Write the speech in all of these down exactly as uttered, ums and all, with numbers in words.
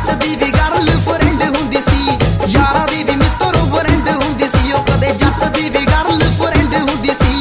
जट दी भी girl friend हुंदी सी, यारां दी भी मित्रो फ्रेंड हुंदी सी, ओ कदे जट दी भी गर्ल फ्रेंड हुंदी सी।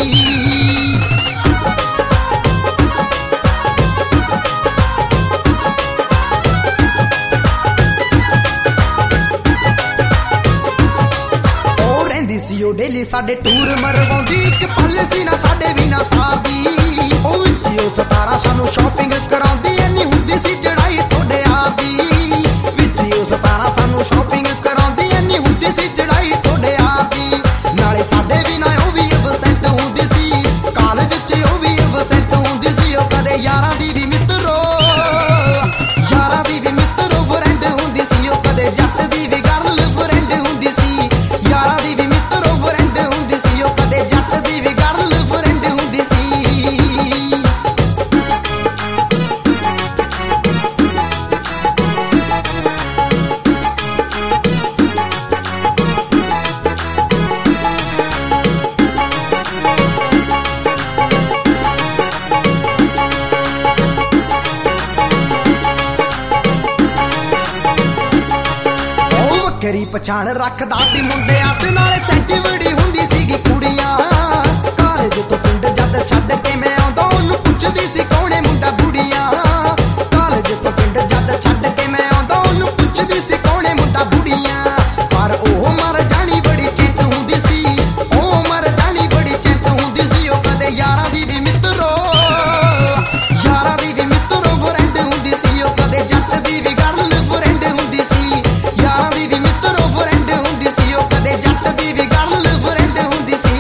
ओ रहिंदी सी ओ डेली साडे टूर मरवाउंदी, इक पल सी ना साडे भी ना सादी, ओ विच ओ सतारा सानू शॉपिंग कराउंदी, इन्नी हुंदी सी चढ़ाई थोड़े आदी, विच ओ सतारा सानू शॉपिंग कराउंदी, इन्नी हुंदी सी चढ़ाई थोड़े आदी, नाले साडे भी ना ओ भी अबसेंट हुंदी सी, कालेज च ओ भी अबसेंट हुंदी सी, ओ कदे यारां दी भी मित्रो यारां दी भी मित्रो फ्रेंड हुंदी सी, ओ कदे जट दी भी गर्ल फ्रेंड हुंदी सी, यारां दी भी मित्रो फ्रेंड हुंदी सी, ओ कदे जट दी भी गर्ल फ्रेंड हुंदी सी। करी पछाण रखदा सी मुंडियां ते नाले सैंटी बड़ी हुंदी सीगी कुड़ियां, कालेज तो पिंड जद छड्ड के मैं आउंदा ओनू पुछदी सी कौने मुंडा बुड़ियां, कालेज तो पिंड जद छड्ड के मैं आउंदा ओनू पुछदी सी कौने मुंडा बुड़ियां, पर ओह मर जानी बड़ी चिंत हुंदी सी, ओह मर जानी बड़ी चिंत हुंदी सी, ओ कदे यारां दी भी मित्रो यारां दी भी मित्रो फ्रेंड हुंदी सी, ओ कदे जट दी भी गर्ल फ्रेंड हुंदी सी, यारां दी भी मित्रो फ्रेंड हुंदी सी, ओ कदे जट दी भी गर्ल फ्रेंड हुंदी सी।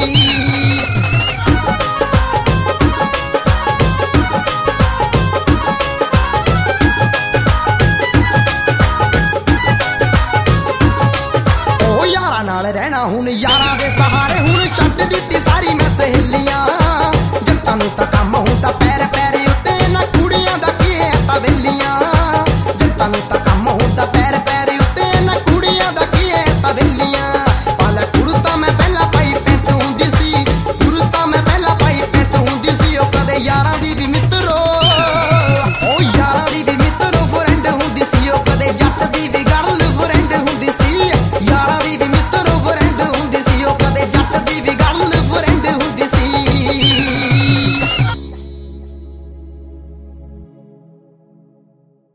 ओ यारां नाल रहना हुण यारां दे सहारे, हुण छड्ड दित्ती सारी मैं सहेलियां, जट्टां नूं तां कम हुंदा पैर पैर